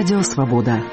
Радио «Свобода».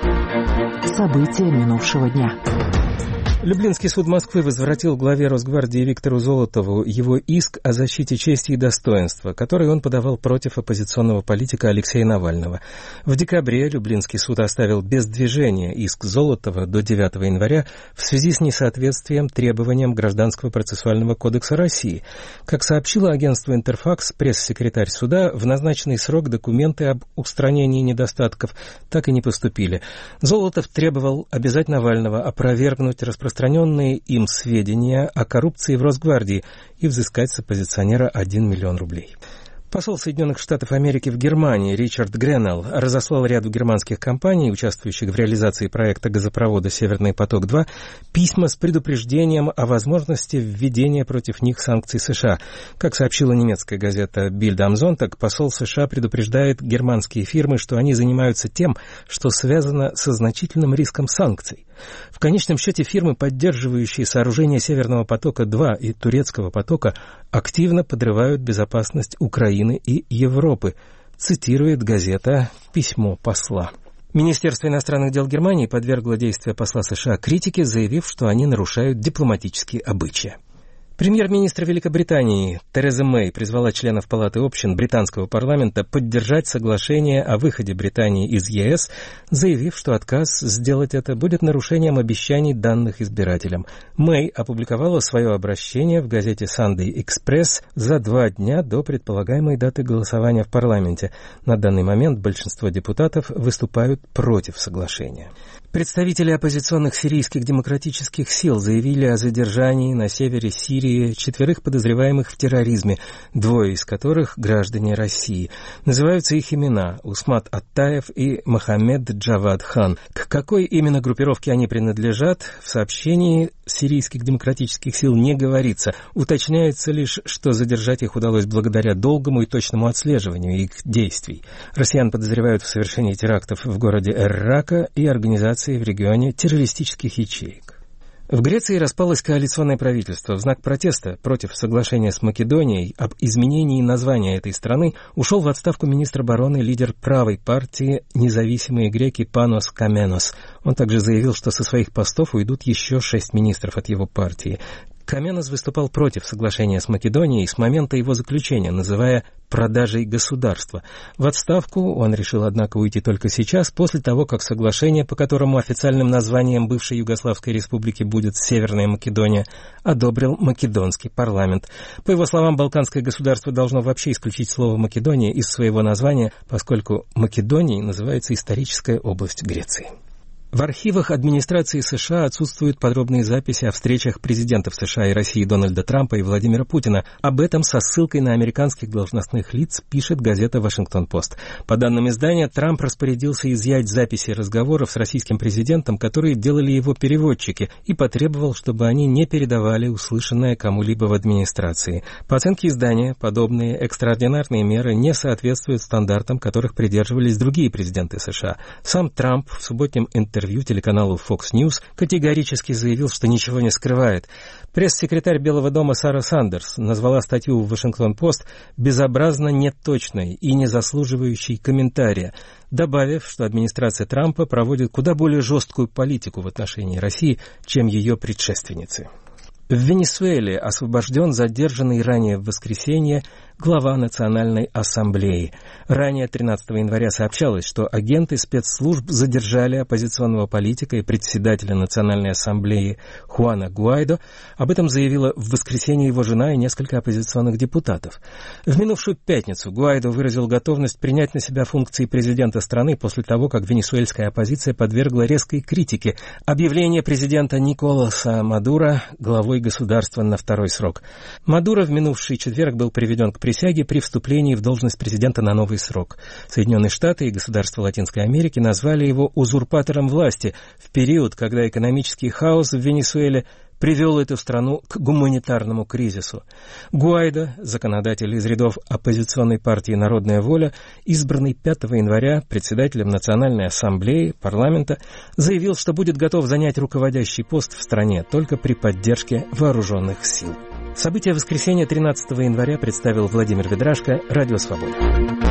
События минувшего дня. Люблинский суд Москвы возвратил главе Росгвардии Виктору Золотову его иск о защите чести и достоинства, который он подавал против оппозиционного политика Алексея Навального. В декабре Люблинский суд оставил без движения иск Золотова до 9 января в связи с несоответствием требованиям Гражданского процессуального кодекса России. Как сообщило агентство «Интерфакс», пресс-секретарь суда, в назначенный срок документы об устранении недостатков так и не поступили. Золотов требовал обязать Навального опровергнуть распространенные им сведения о коррупции в Росгвардии и взыскать с оппозиционера 1 миллион рублей. Посол Соединенных Штатов Америки в Германии Ричард Гренелл разослал ряду германских компаний, участвующих в реализации проекта газопровода «Северный поток-2», письма с предупреждением о возможности введения против них санкций США. Как сообщила немецкая газета Bild am Sonntag, посол США предупреждает германские фирмы, что они занимаются тем, что связано со значительным риском санкций. В конечном счете фирмы, поддерживающие сооружение «Северного потока-2» и «Турецкого потока», активно подрывают безопасность Украины и Европы, цитирует газета письмо посла. Министерство иностранных дел Германии подвергло действия посла США критике, заявив, что они нарушают дипломатические обычаи. Премьер-министр Великобритании Тереза Мэй призвала членов Палаты общин британского парламента поддержать соглашение о выходе Британии из ЕС, заявив, что отказ сделать это будет нарушением обещаний, данных избирателям. Мэй опубликовала свое обращение в газете Sunday Express за 2 дня до предполагаемой даты голосования в парламенте. На данный момент большинство депутатов выступают против соглашения. Представители оппозиционных сирийских демократических сил заявили о задержании на севере Сирии 4 подозреваемых в терроризме, 2 из которых граждане России. Называются их имена – Усмат Аттаев и Мохаммед Джавад Хан. К какой именно группировке они принадлежат, в сообщении сирийских демократических сил не говорится. Уточняется лишь, что задержать их удалось благодаря долгому и точному отслеживанию их действий. Россиян подозревают в совершении терактов в городе Эр-Рака и организации в регионе террористических ячеек. В Греции распалось коалиционное правительство. В знак протеста против соглашения с Македонией об изменении названия этой страны ушел в отставку министр обороны, лидер правой партии «Независимые греки» Панос Каменос. Он также заявил, что со своих постов уйдут еще 6 министров от его партии. Каменос выступал против соглашения с Македонией с момента его заключения, называя продажей государства. В отставку он решил, однако, уйти только сейчас, после того, как соглашение, по которому официальным названием бывшей Югославской республики будет Северная Македония, одобрил македонский парламент. По его словам, балканское государство должно вообще исключить слово «Македония» из своего названия, поскольку Македонией называется историческая область Греции. В архивах администрации США отсутствуют подробные записи о встречах президентов США и России Дональда Трампа и Владимира Путина. Об этом со ссылкой на американских должностных лиц пишет газета «Вашингтон-Пост». По данным издания, Трамп распорядился изъять записи разговоров с российским президентом, которые делали его переводчики, и потребовал, чтобы они не передавали услышанное кому-либо в администрации. По оценке издания, подобные экстраординарные меры не соответствуют стандартам, которых придерживались другие президенты США. Сам Трамп в субботнем интервью телеканалу Fox News категорически заявил, что ничего не скрывает. Пресс-секретарь Белого дома Сара Сандерс назвала статью в «Вашингтон-Пост» безобразно неточной и не заслуживающей комментария, добавив, что администрация Трампа проводит куда более жесткую политику в отношении России, чем ее предшественницы. В Венесуэле освобожден задержанный ранее в воскресенье глава Национальной ассамблеи. Ранее 13 января сообщалось, что агенты спецслужб задержали оппозиционного политика и председателя Национальной ассамблеи Хуана Гуайдо. Об этом заявила в воскресенье его жена и несколько оппозиционных депутатов. В минувшую пятницу Гуайдо выразил готовность принять на себя функции президента страны после того, как венесуэльская оппозиция подвергла резкой критике объявление президента Николаса Мадуро главой государства на 2-й срок. Мадуро в минувший четверг был приведен к присяге при вступлении в должность президента на новый срок. Соединенные Штаты и государства Латинской Америки назвали его узурпатором власти в период, когда экономический хаос в Венесуэле привел эту страну к гуманитарному кризису. Гуайдо, законодатель из рядов оппозиционной партии «Народная воля», избранный 5 января председателем Национальной ассамблеи парламента, заявил, что будет готов занять руководящий пост в стране только при поддержке вооруженных сил. События воскресенья 13 января представил Владимир Ведрашко, Радио «Свобода».